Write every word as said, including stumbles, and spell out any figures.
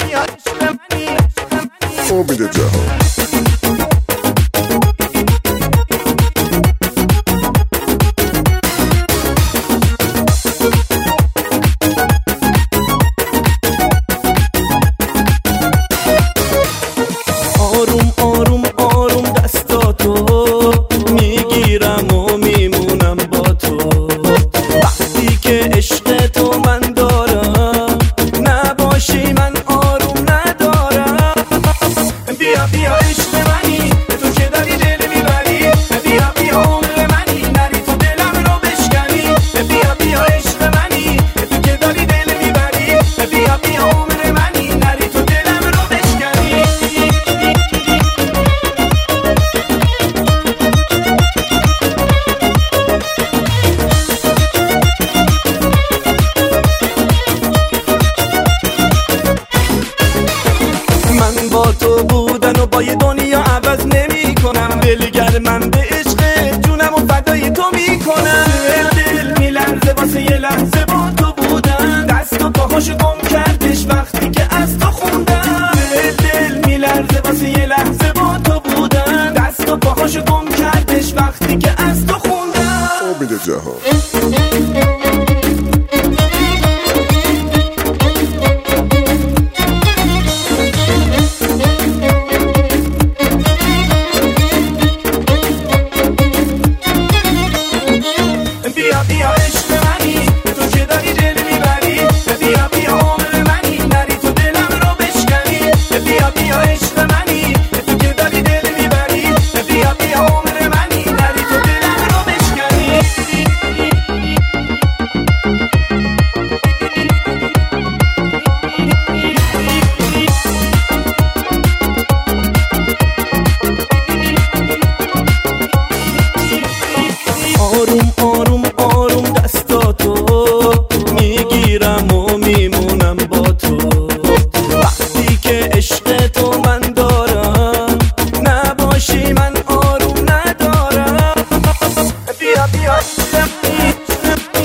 بیا عشق منی امید جهان. آروم آروم آروم دستاتو میگیرم و میمونم با تو، وقتی که عشق تو من دارم نباشی من آروم ندارم. بیا بیا عشق منی تو که داری دل میبری، بیا بیا عمر منی نری تو دلم رو بشکنی. بیا بیا عشق منی تو که داری دل میبری، بیا بیا عمر منی نری تو دلم رو بشکنی. من با تو بودن و با یه دنیا عوض نمی کنم، دلگر من به عشق جونم و فدای تو می کنم. دل دل می لرزه واسه یه لحظه با تو بودن، دست و پاهاشو گم کردش وقتی که از تو خوندم. دل دل می لرزه واسه یه لحظه با تو بودن، دست و پاهاشو گم کردش وقتی که از تو خوندم. امید جهان.